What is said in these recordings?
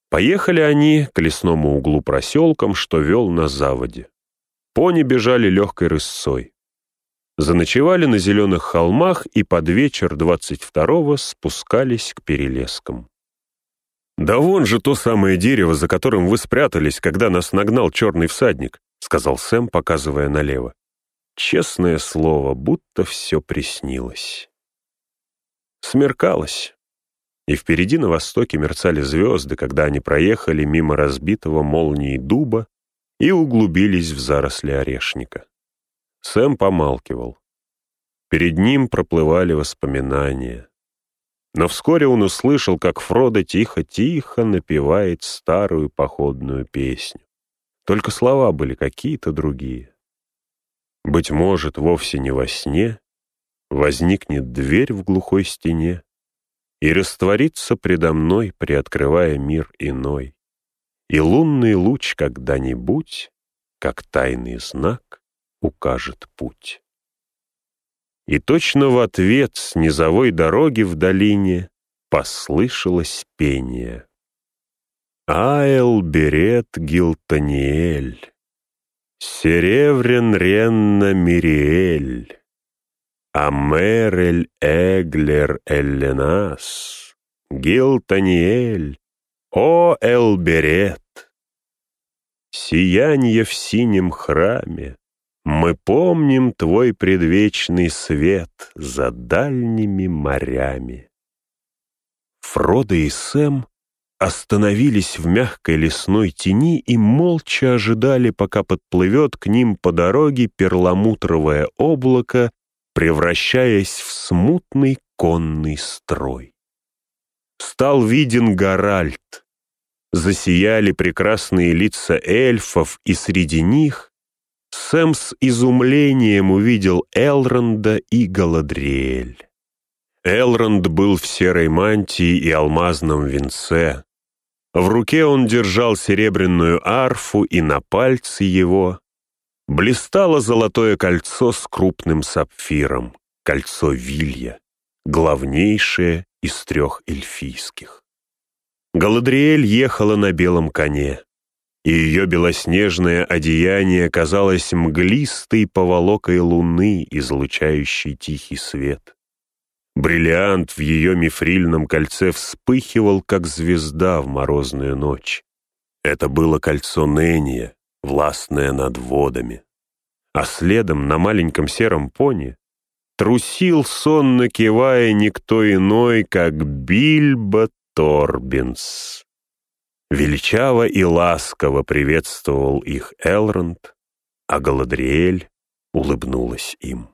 Поехали они к лесному углу проселком, что вел на заводе. Пони бежали легкой рысцой. Заночевали на зеленых холмах и под вечер 22-го спускались к перелескам. «Да вон же то самое дерево, за которым вы спрятались, когда нас нагнал черный всадник», — сказал Сэм, показывая налево. Честное слово, будто все приснилось. Смеркалось, и впереди на востоке мерцали звезды, когда они проехали мимо разбитого молнией дуба и углубились в заросли орешника. Сэм помалкивал. Перед ним проплывали воспоминания. Но вскоре он услышал, как Фродо тихо-тихо напевает старую походную песню. Только слова были какие-то другие. Быть может, вовсе не во сне возникнет дверь в глухой стене и растворится предо мной, приоткрывая мир иной. И лунный луч когда-нибудь, как тайный знак, укажет путь. И точно в ответ с низовой дороги в долине послышалось пение. «Аэл берет Гилтаниэль, сереврен ренна Мириэль, Амерель Эглер Элленас, Гилтаниэль, о Элберет! Сиянье в синем храме, мы помним твой предвечный свет за дальними морями». Фродо и Сэм остановились в мягкой лесной тени и молча ожидали, пока подплывет к ним по дороге перламутровое облако, превращаясь в смутный конный строй. Стал виден Гаральд. Засияли прекрасные лица эльфов, и среди них Сэм с изумлением увидел Элронда и Галадриэль. Элронд был в серой мантии и алмазном венце. В руке он держал серебряную арфу, и на пальце его блистало золотое кольцо с крупным сапфиром, кольцо Вилья, главнейшее из 3 эльфийских. Галадриэль ехала на белом коне, и ее белоснежное одеяние казалось мглистой поволокой луны, излучающей тихий свет. Бриллиант в ее мифрильном кольце вспыхивал, как звезда в морозную ночь. Это было кольцо Нения, властное над водами. А следом на маленьком сером пони трусил, сонно кивая, никто иной, как Бильбо Торбинс. Величаво и ласково приветствовал их Элронд, а Галадриэль улыбнулась им.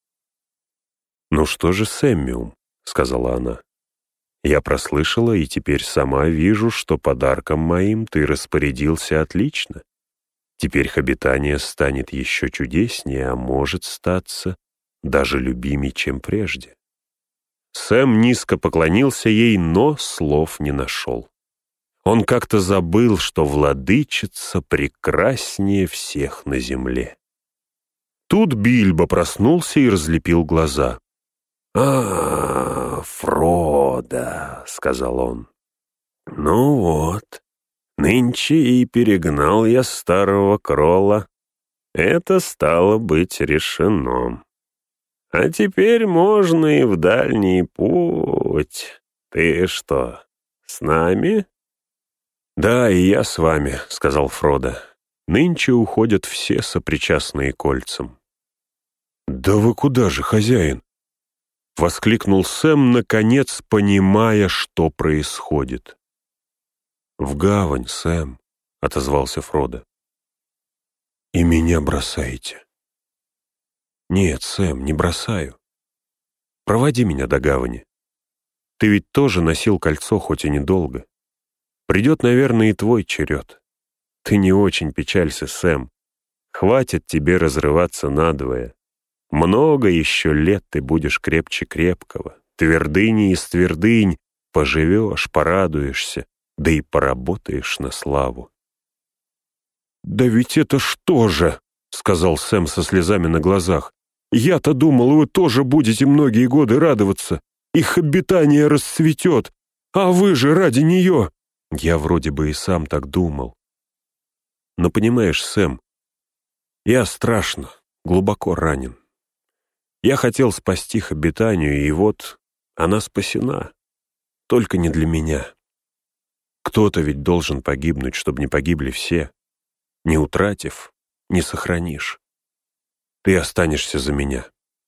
«Ну что же, Сэммиум», — сказала она, — «я прослышала и теперь сама вижу, что подарком моим ты распорядился отлично. Теперь их обитание станет еще чудеснее, а может статься даже любимей, чем прежде». Сэм низко поклонился ей, но слов не нашел. Он как-то забыл, что владычица прекраснее всех на земле. Тут Бильбо проснулся и разлепил глаза. Фродо», — сказал он. «Ну вот, нынче и перегнал я старого Кролла. Это стало быть решено. А теперь можно и в дальний путь. Ты что, с нами?» «Да, и я с вами», — сказал Фродо. «Нынче уходят все сопричастные кольцам». «Да вы куда же, хозяин?» — воскликнул Сэм, наконец понимая, что происходит. «В гавань, Сэм», — отозвался Фродо. «И меня бросаете?» «Нет, Сэм, не бросаю. Проводи меня до гавани. Ты ведь тоже носил кольцо, хоть и недолго. Придет, наверное, и твой черед. Ты не очень печалься, Сэм. Хватит тебе разрываться надвое. Много еще лет ты будешь крепче крепкого, твердыней из твердынь, поживешь, порадуешься, да и поработаешь на славу». «Да ведь это что же?» — сказал Сэм со слезами на глазах. «Я-то думал, вы тоже будете многие годы радоваться. Их обитание расцветет, а вы же ради нее. Я вроде бы и сам так думал. Но понимаешь, Сэм, я страшно, глубоко ранен. Я хотел спасти Хоббитанию, и вот она спасена. Только не для меня. Кто-то ведь должен погибнуть, чтобы не погибли все. Не утратив, не сохранишь. Ты останешься за меня.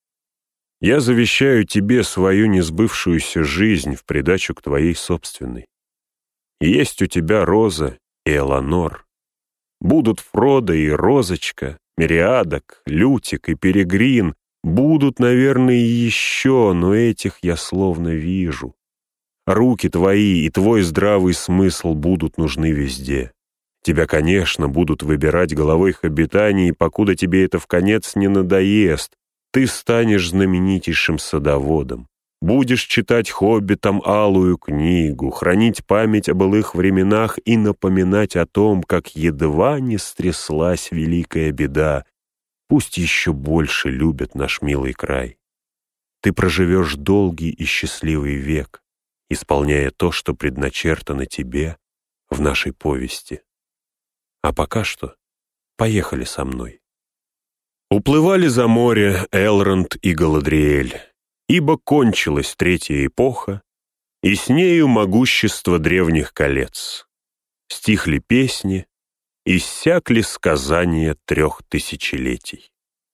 Я завещаю тебе свою несбывшуюся жизнь в придачу к твоей собственной. И есть у тебя Роза и Эланор. Будут Фродо и Розочка, Мириадок, Лютик и Перегрин. Будут, наверное, и еще, но этих я словно вижу. Руки твои и твой здравый смысл будут нужны везде. Тебя, конечно, будут выбирать головой Хоббитании, покуда тебе это вконец не надоест. Ты станешь знаменитейшим садоводом. Будешь читать хоббитам алую книгу, хранить память о былых временах и напоминать о том, как едва не стряслась великая беда. Пусть еще больше любят наш милый край. Ты проживешь долгий и счастливый век, исполняя то, что предначертано тебе в нашей повести. А пока что поехали со мной. Уплывали за море Элронд и Галадриэль, ибо кончилась третья эпоха, и с нею могущество древних колец. Стихли песни, иссякли сказания 3 тысячелетий.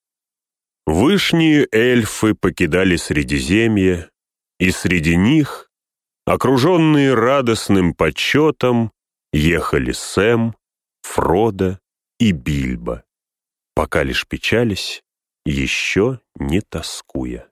Вышние эльфы покидали Средиземье, и среди них, окруженные радостным почетом, ехали Сэм, Фродо и Бильбо, пока лишь печались, еще не тоскуя.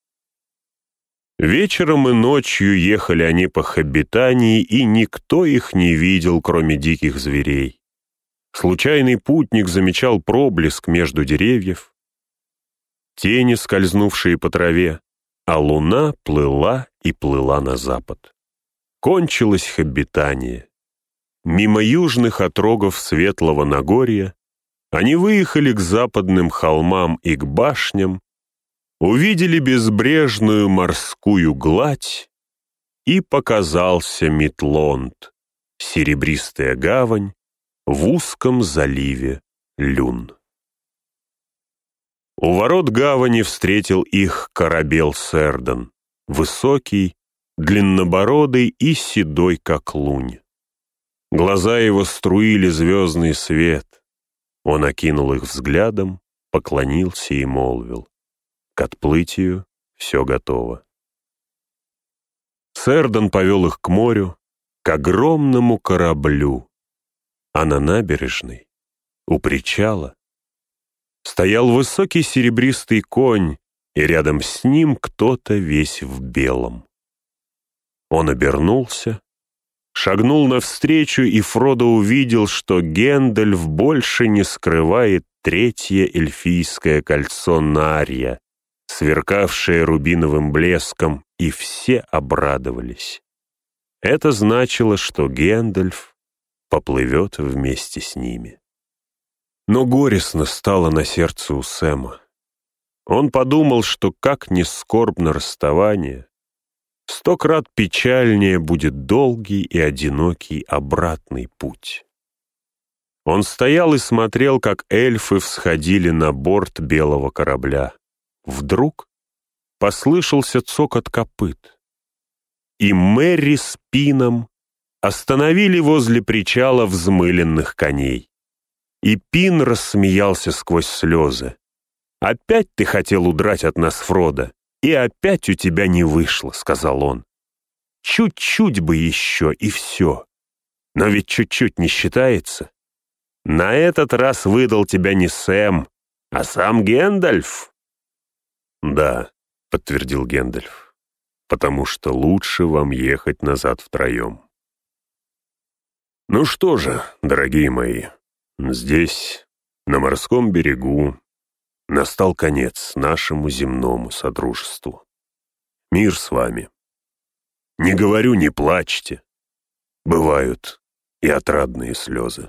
Вечером и ночью ехали они по Хоббитании, и никто их не видел, кроме диких зверей. Случайный путник замечал проблеск между деревьев, тени, скользнувшие по траве, а луна плыла и плыла на запад. Кончилось Хоббитание. Мимо южных отрогов Светлого Нагорья они выехали к западным холмам и к башням, увидели безбрежную морскую гладь, и показался Митлонд, серебристая гавань в узком заливе Люн. У ворот гавани встретил их корабел Сэрдон, высокий, длиннобородый и седой, как лунь. Глаза его струили звездный свет. Он окинул их взглядом, поклонился и молвил: «К отплытию все готово». Сэрдон повел их к морю, к огромному кораблю, а на набережной, у причала, стоял высокий серебристый конь, и рядом с ним кто-то весь в белом. Он обернулся, шагнул навстречу, и Фродо увидел, что Гэндальф больше не скрывает третье эльфийское кольцо Нарья, сверкавшее рубиновым блеском, и все обрадовались. Это значило, что Гэндальф поплывет вместе с ними. Но горестно стало на сердце у Сэма. Он подумал, что как ни скорбно расставание, 100 крат печальнее будет долгий и одинокий обратный путь. Он стоял и смотрел, как эльфы всходили на борт белого корабля. Вдруг послышался цокот копыт, и Мерри с Пином остановили возле причала взмыленных коней. И Пин рассмеялся сквозь слезы. «Опять ты хотел удрать от нас, Фродо, и опять у тебя не вышло», — сказал он. «Чуть-чуть бы еще, и все. Но ведь чуть-чуть не считается. На этот раз выдал тебя не Сэм, а сам Гэндальф». «Да», — подтвердил Гэндальф, «потому что лучше вам ехать назад втроем». «Ну что же, дорогие мои, здесь, на морском берегу, настал конец нашему земному содружеству. Мир с вами. Не говорю, не плачьте. Бывают и отрадные слезы».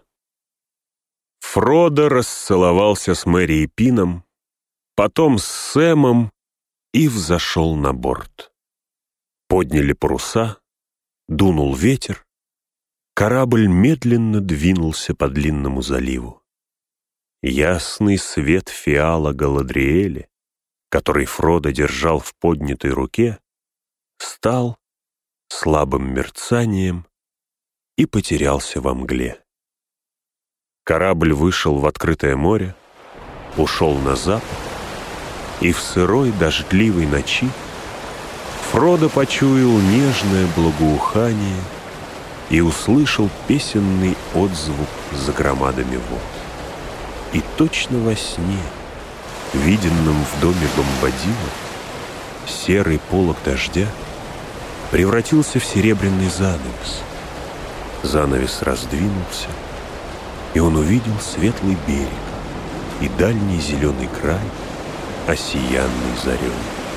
Фродо расцеловался с Мерри и Пином, потом с Сэмом и взошел на борт. Подняли паруса, дунул ветер, Корабль медленно двинулся по длинному заливу. Ясный свет фиала Галадриэля, который Фродо держал в поднятой руке, стал слабым мерцанием и потерялся во мгле. Корабль вышел в открытое море, ушел на запад, и в сырой дождливой ночи Фродо почуял нежное благоухание и услышал песенный отзвук за громадами вод. И точно во сне, виденном в доме Бомбадила, серый полог дождя превратился в серебряный занавес. Занавес раздвинулся, и он увидел светлый берег и дальний зеленый край, осиянный зарей.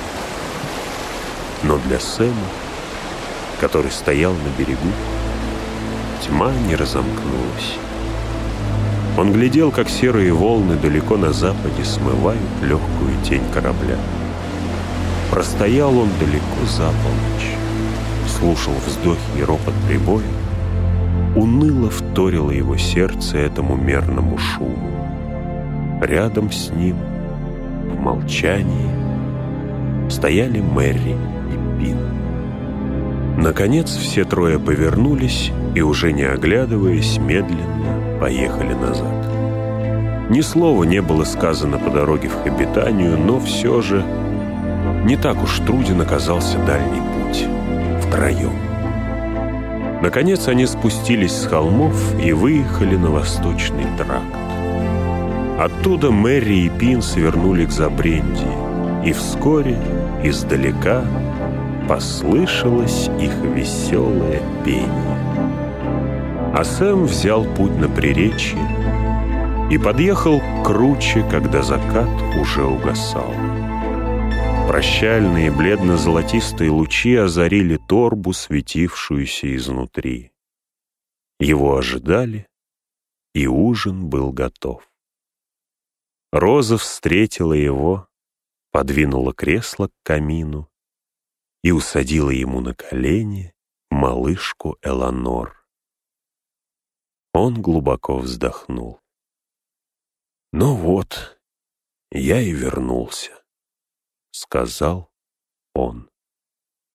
Но для Сэма, который стоял на берегу, тьма не разомкнулась. Он глядел, как серые волны далеко на западе смывают легкую тень корабля. Простоял он далеко за полночь, слушал вздохи и ропот прибоя, уныло вторило его сердце этому мерному шуму. Рядом с ним, в молчании, стояли Мерри и Пин. Наконец все трое повернулись и, уже не оглядываясь, медленно поехали назад. Ни слова не было сказано по дороге в Хоббитанию, но все же не так уж труден оказался дальний путь втроем. Наконец они спустились с холмов и выехали на восточный тракт. Оттуда Мерри и Пин свернули к Забрендии, и вскоре издалека послышалось их веселое пение. А Сэм взял путь на приречье и подъехал круче, когда закат уже угасал. Прощальные бледно-золотистые лучи озарили торбу, светившуюся изнутри. Его ожидали, и ужин был готов. Роза встретила его, подвинула кресло к камину и усадила ему на колени малышку Эланор. Он глубоко вздохнул. «Ну вот, я и вернулся», — сказал он.